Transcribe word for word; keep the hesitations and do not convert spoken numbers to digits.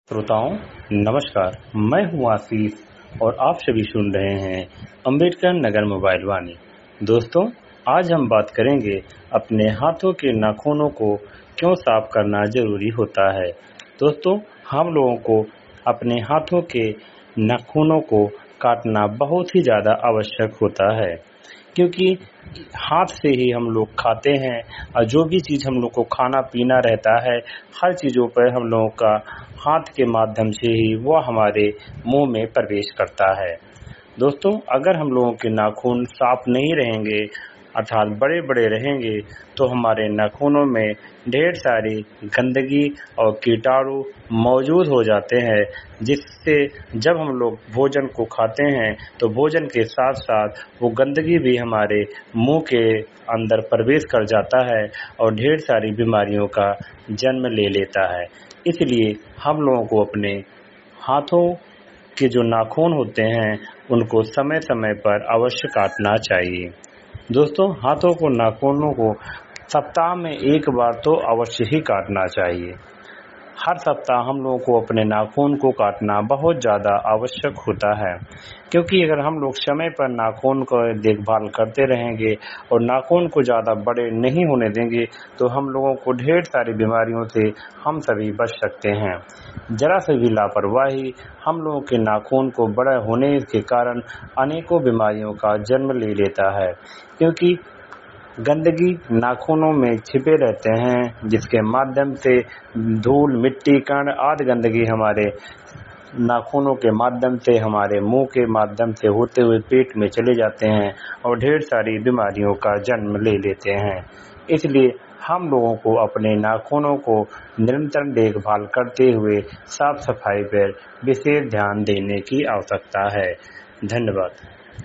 श्रोताओं नमस्कार। मैं हूं आशीष और आप सभी सुन रहे हैं अंबेडकर नगर मोबाइल वाणी। दोस्तों, आज हम बात करेंगे अपने हाथों के नाखूनों को क्यों साफ करना जरूरी होता है। दोस्तों, हम लोगों को अपने हाथों के नाखूनों को काटना बहुत ही ज्यादा आवश्यक होता है, क्योंकि हाथ से ही हम लोग खाते हैं और जो भी चीज हम लोग को खाना पीना रहता है, हर चीजों पर हम लोगों का हाथ के माध्यम से ही वो हमारे मुंह में प्रवेश करता है। दोस्तों, अगर हम लोगों के नाखून साफ नहीं रहेंगे अर्थात बड़े बड़े रहेंगे तो हमारे नाखूनों में ढेर सारी गंदगी और कीटाणु मौजूद हो जाते हैं, जिससे जब हम लोग भोजन को खाते हैं तो भोजन के साथ साथ वो गंदगी भी हमारे मुंह के अंदर प्रवेश कर जाता है और ढेर सारी बीमारियों का जन्म ले लेता है। इसलिए हम लोगों को अपने हाथों के जो नाखून होते हैं उनको समय समय पर अवश्य काटना चाहिए। दोस्तों, हाथों को नाखूनों को सप्ताह में एक बार तो अवश्य ही काटना चाहिए। हर सप्ताह हम लोगों को अपने नाखून को काटना बहुत ज़्यादा आवश्यक होता है, क्योंकि अगर हम लोग समय पर नाखून को देखभाल करते रहेंगे और नाखून को ज़्यादा बड़े नहीं होने देंगे तो हम लोगों को ढेर सारी बीमारियों से हम सभी बच सकते हैं। जरा से भी लापरवाही हम लोगों के नाखून को बड़े होने के कारण अनेकों बीमारियों का जन्म ले लेता है, क्योंकि गंदगी नाखूनों में छिपे रहते हैं, जिसके माध्यम से धूल मिट्टी कण आदि गंदगी हमारे नाखूनों के माध्यम से हमारे मुंह के माध्यम से होते हुए पेट में चले जाते हैं और ढेर सारी बीमारियों का जन्म ले लेते हैं। इसलिए हम लोगों को अपने नाखूनों को निरंतर देखभाल करते हुए साफ सफाई पर विशेष ध्यान देने की आवश्यकता है। धन्यवाद।